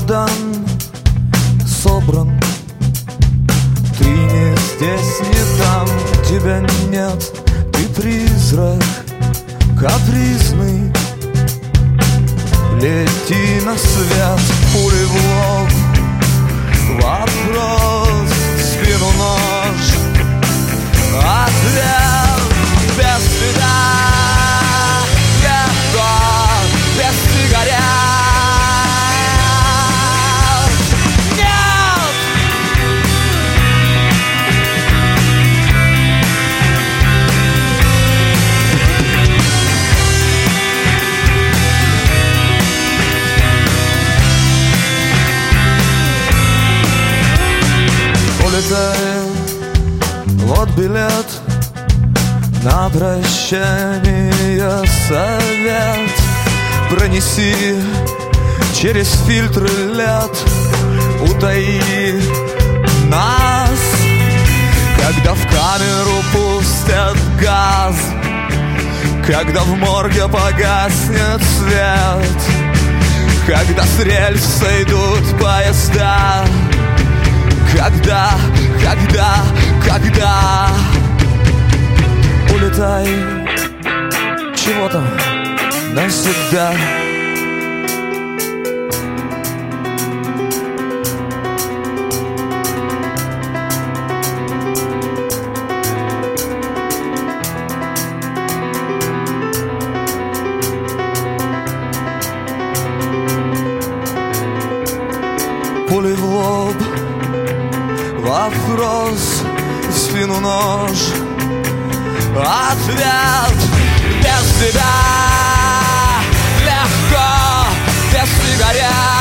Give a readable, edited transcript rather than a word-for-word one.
чемодан собран. Ты не здесь, не там, тебя нет. Ты призрак капризный. Лети на свет, пули в лоб. Вопрос, в спину нож. Ответ без стыда. Легко, без сигарет. Нет! Улетай, вот билет на прощание, совет. Пронеси через фильтры лет, утаи нас. Когда в камеру пустят газ, когда в морге погаснет свет, когда с рельс сойдут поезда. Когда улетай, чего там навсегда. Пули в лоб, вопрос, в спину нож. Ответ без тебя. Легко, без сигарет.